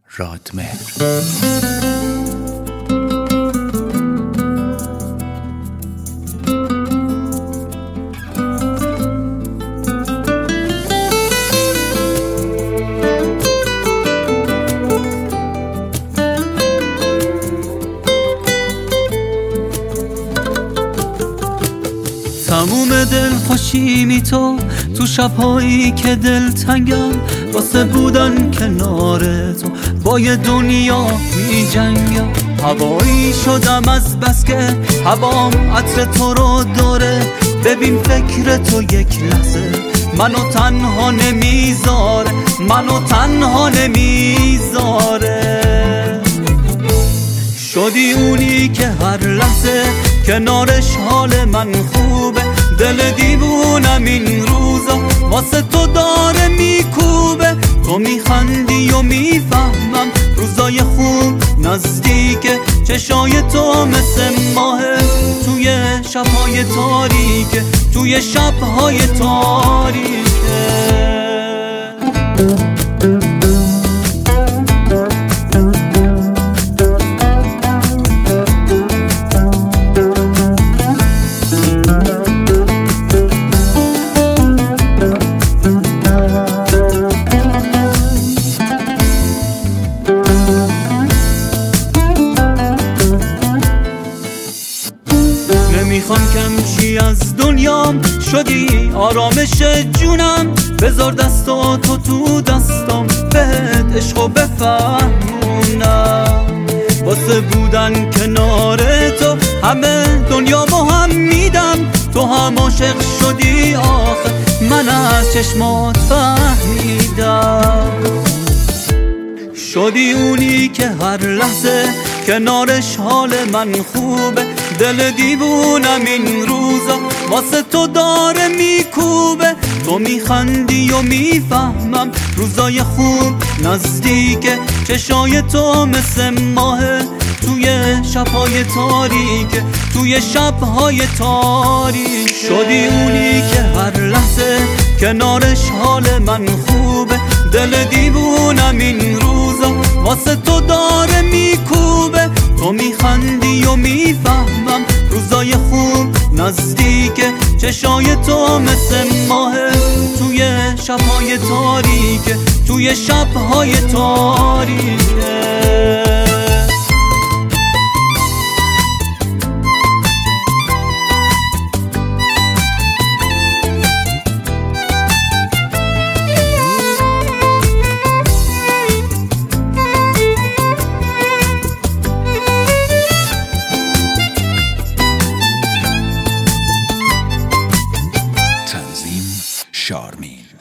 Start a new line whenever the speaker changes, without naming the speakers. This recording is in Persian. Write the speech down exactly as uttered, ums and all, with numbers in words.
رادمهر.
تموم دل خوشیمی تو تو شبهایی که دل تنگم، واسه بودن کنار تو با یه دنیا می جنگم. هوایی شدم از بس که هوام عطر تو رو داره، ببین فکر تو یک لحظه منو تنها نمیذاره، منو تنها نمیذاره. شدی اونی که هر لحظه کنارش حال من خوبه، دل دیوونم این روزا واسه تو داره میکوبه. تو میخندی و میفهمم روزای خوب نزدیکه، چشای تو مثل ماهه توی شبهای تاریکه، توی شبهای تاریکه. نمیخوام کم چی از دنیام، شدی آرامش جونم. بذار دستاتو تو دستام، بهت عشقو بفهمونم. واسه بودن کنار تو همه دنیا با هم میدم. تو هم عاشق شدی آخه من از چشمات فهمیدم. شدی اونی که هر لحظه کنارش حال من خوبه، دل دیوونم این روزا واسه تو داره میکوبه. تو میخندی و میفهمم روزای خوب نزدیکه، چشای تو مثل ماهه توی شبهای تاریکه، توی شبهای تاریک. شدی اونی که هر لحظه کنارش حال من خوبه، دل دیوونم این روزا واسه تو داره میکوبه. تو میخندی و میفهمم روزای خوب نزدیکه، چشای تو مثل ماهه توی شبهای تاریکه، توی شبهای تاریکه.
شارمین.